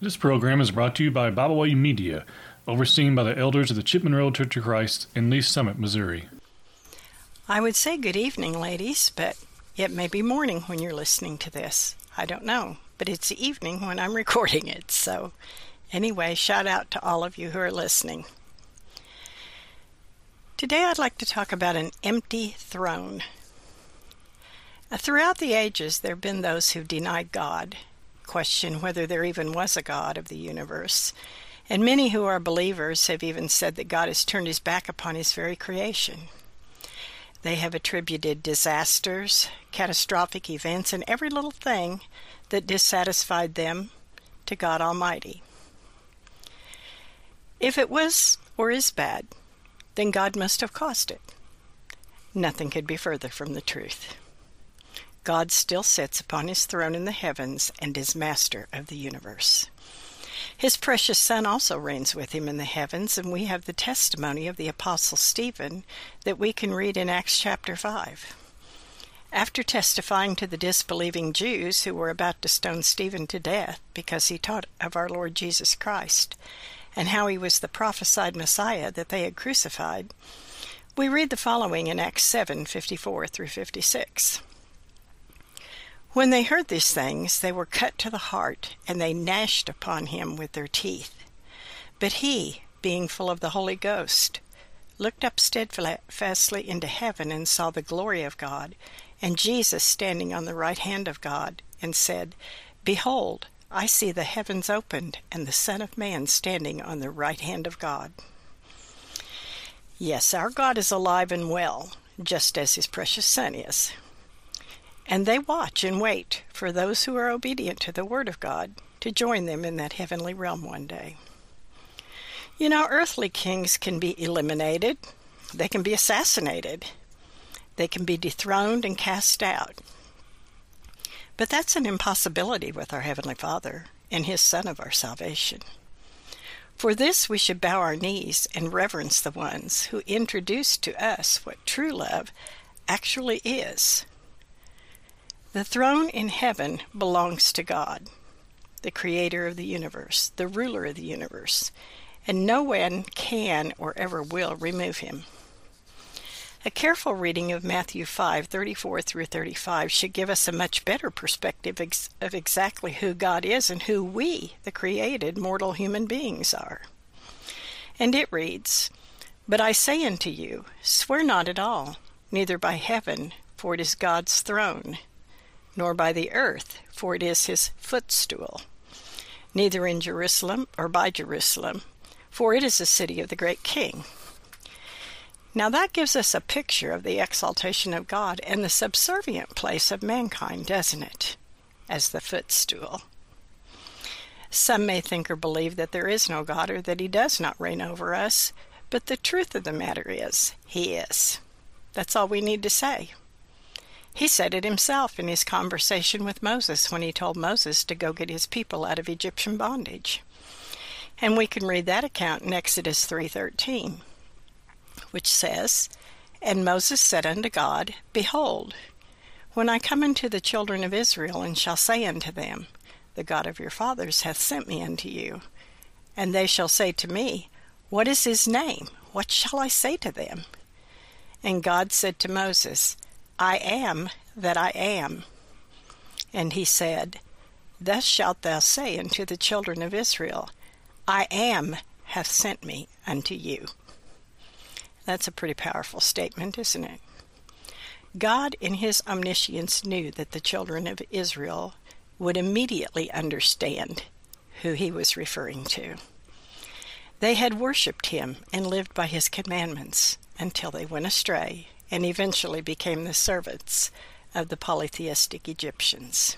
This program is brought to you by Byway Media, overseen by the elders of the Chipman Road Church of Christ in Lee Summit, Missouri. I would say good evening, ladies, but it may be morning when you're listening to this. I don't know, but it's evening when I'm recording it. So anyway, shout out to all of you who are listening. Today I'd like to talk about an empty throne. Throughout the ages, there have been those who denied God, question whether there even was a God of the universe, and many who are believers have even said that God has turned his back upon his very creation. They have attributed disasters, catastrophic events, and every little thing that dissatisfied them to God Almighty. If it was or is bad, then God must have caused it. Nothing could be further from the truth. God still sits upon his throne in the heavens and is master of the universe. His precious Son also reigns with him in the heavens, and we have the testimony of the Apostle Stephen that we can read in Acts chapter 5. After testifying to the disbelieving Jews who were about to stone Stephen to death because he taught of our Lord Jesus Christ and how he was the prophesied Messiah that they had crucified, we read the following in Acts 7:54 through 56. When they heard these things, they were cut to the heart, and they gnashed upon him with their teeth. But he, being full of the Holy Ghost, looked up steadfastly into heaven and saw the glory of God, and Jesus standing on the right hand of God, and said, Behold, I see the heavens opened, and the Son of Man standing on the right hand of God. Yes, our God is alive and well, just as his precious Son is. And they watch and wait for those who are obedient to the Word of God to join them in that heavenly realm one day. You know, earthly kings can be eliminated. They can be assassinated. They can be dethroned and cast out. But that's an impossibility with our Heavenly Father and his Son of our salvation. For this we should bow our knees and reverence the ones who introduced to us what true love actually is. The throne in heaven belongs to God, the creator of the universe, the ruler of the universe, and no one can or ever will remove him. A careful reading of Matthew 5:34 through 35 should give us a much better perspective of exactly who God is and who we, the created mortal human beings, are. And it reads, But I say unto you, swear not at all, neither by heaven, for it is God's throne, nor by the earth, for it is his footstool, neither in Jerusalem or by Jerusalem, for it is the city of the great King. Now that gives us a picture of the exaltation of God and the subservient place of mankind, doesn't it? As the footstool. Some may think or believe that there is no God or that he does not reign over us, but the truth of the matter is, he is. That's all we need to say. He said it himself in his conversation with Moses when he told Moses to go get his people out of Egyptian bondage. And we can read that account in Exodus 3:13, which says, And Moses said unto God, Behold, when I come unto the children of Israel, and shall say unto them, The God of your fathers hath sent me unto you, and they shall say to me, What is his name? What shall I say to them? And God said to Moses, I am that I am. And he said, Thus shalt thou say unto the children of Israel, I am hath sent me unto you. That's a pretty powerful statement, isn't it? God in his omniscience knew that the children of Israel would immediately understand who he was referring to. They had worshipped him and lived by his commandments until they went astray and eventually became the servants of the polytheistic Egyptians.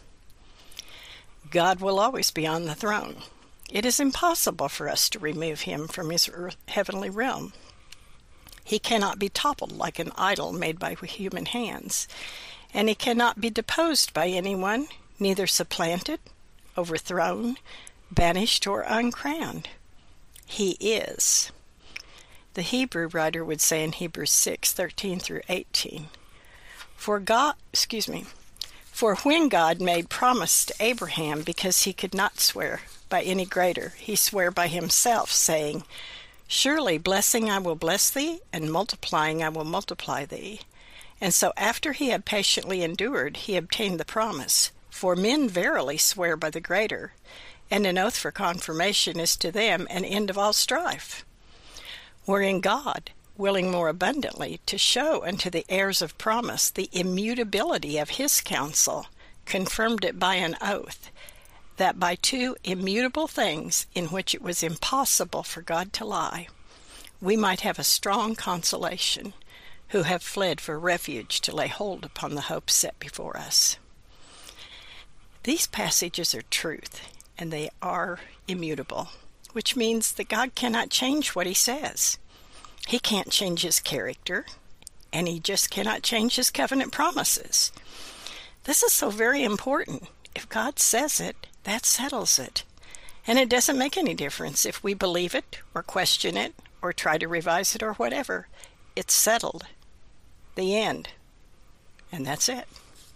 God will always be on the throne. It is impossible for us to remove him from his heavenly realm. He cannot be toppled like an idol made by human hands, and he cannot be deposed by anyone, neither supplanted, overthrown, banished, or uncrowned. He is. The Hebrew writer would say in Hebrews 6:13 through 18, For when God made promise to Abraham, because he could not swear by any greater, he sware by himself, saying, Surely blessing I will bless thee, and multiplying I will multiply thee. And so after he had patiently endured, he obtained the promise. For men verily swear by the greater, and an oath for confirmation is to them an end of all strife. Wherein God, willing more abundantly to show unto the heirs of promise the immutability of his counsel, confirmed it by an oath, that by two immutable things in which it was impossible for God to lie, we might have a strong consolation, who have fled for refuge to lay hold upon the hope set before us. These passages are truth, and they are immutable, which means that God cannot change what he says. He can't change his character, and he just cannot change his covenant promises. This is so very important. If God says it, that settles it. And it doesn't make any difference if we believe it, or question it, or try to revise it, or whatever. It's settled. The end. And that's it.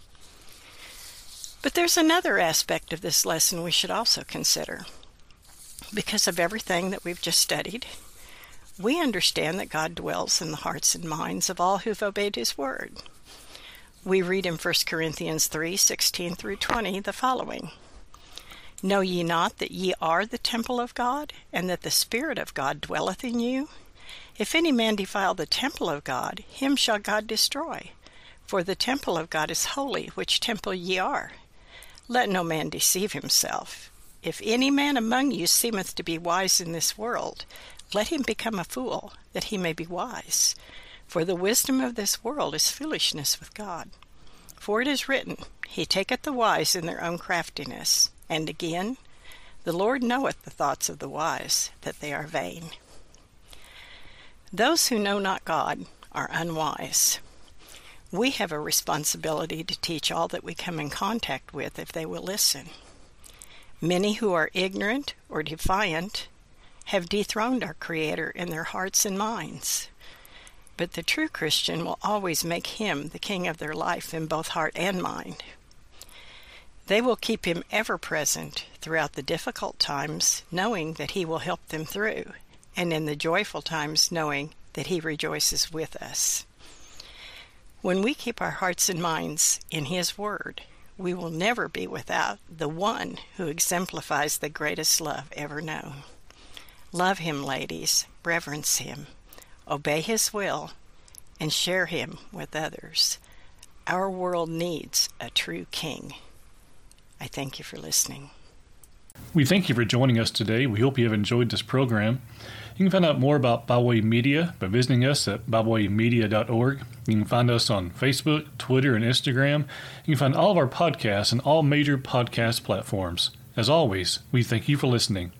But there's another aspect of this lesson we should also consider. Because of everything that we've just studied, we understand that God dwells in the hearts and minds of all who've obeyed his word. We read in 1 Corinthians 3:16 through 20 the following. Know ye not that ye are the temple of God, and that the Spirit of God dwelleth in you? If any man defile the temple of God, him shall God destroy. For the temple of God is holy, which temple ye are. Let no man deceive himself. If any man among you seemeth to be wise in this world, let him become a fool, that he may be wise. For the wisdom of this world is foolishness with God. For it is written, He taketh the wise in their own craftiness. And again, the Lord knoweth the thoughts of the wise, that they are vain. Those who know not God are unwise. We have a responsibility to teach all that we come in contact with if they will listen. Many who are ignorant or defiant have dethroned our Creator in their hearts and minds. But the true Christian will always make him the king of their life in both heart and mind. They will keep him ever present throughout the difficult times, knowing that he will help them through, and in the joyful times knowing that he rejoices with us. When we keep our hearts and minds in his word, we will never be without the one who exemplifies the greatest love ever known. Love him, ladies, reverence him, obey his will, and share him with others. Our world needs a true king. I thank you for listening. We thank you for joining us today. We hope you have enjoyed this program. You can find out more about Bible Way Media by visiting us at BibleWayMedia.org. You can find us on Facebook, Twitter, and Instagram. You can find all of our podcasts on all major podcast platforms. As always, we thank you for listening.